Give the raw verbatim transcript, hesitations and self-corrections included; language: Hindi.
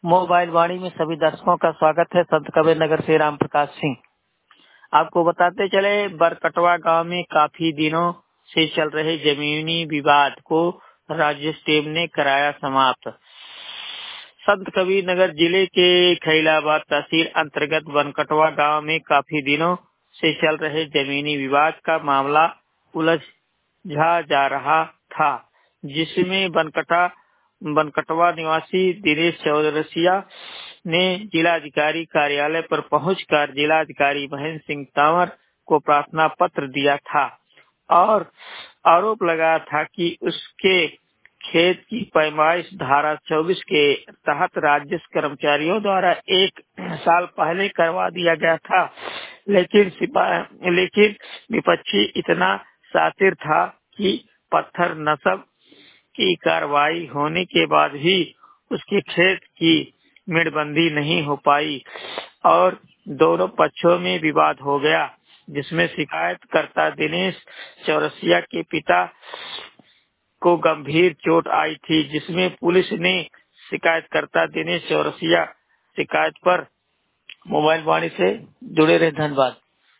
मोबाइल वाणी में सभी दर्शकों का स्वागत है। संत कबीर नगर से राम प्रकाश सिंह आपको बताते चले, बरकटवा गांव में काफी दिनों से चल रहे जमीनी विवाद को राज्य टेम ने कराया समाप्त। संत कबीर नगर जिले के खैलाबाद तहसील अंतर्गत बनकटवा गांव में काफी दिनों से चल रहे जमीनी विवाद का मामला उलझा जा रहा था, जिसमें बनकटा बनकटवा निवासी दिनेश चौरसिया ने जिलाधिकारी कार्यालय पर पहुंचकर जिलाधिकारी महेंद्र सिंह तंवर को प्रार्थना पत्र दिया था और आरोप लगाया था कि उसके खेत की पैमाइश धारा चौबीस के तहत राज्य कर्मचारियों द्वारा एक साल पहले करवा दिया गया था, लेकिन लेकिन विपक्षी इतना शातिर था कि पत्थर नस्ब की कार्रवाई होने के बाद भी उसके खेत की मेड़बंदी नहीं हो पाई और दोनों पक्षों में विवाद हो गया, जिसमें शिकायतकर्ता दिनेश चौरसिया के पिता को गंभीर चोट आई थी, जिसमें पुलिस ने शिकायतकर्ता दिनेश चौरसिया शिकायत पर मोबाइल वाणी से जुड़े रहे। धन्यवाद।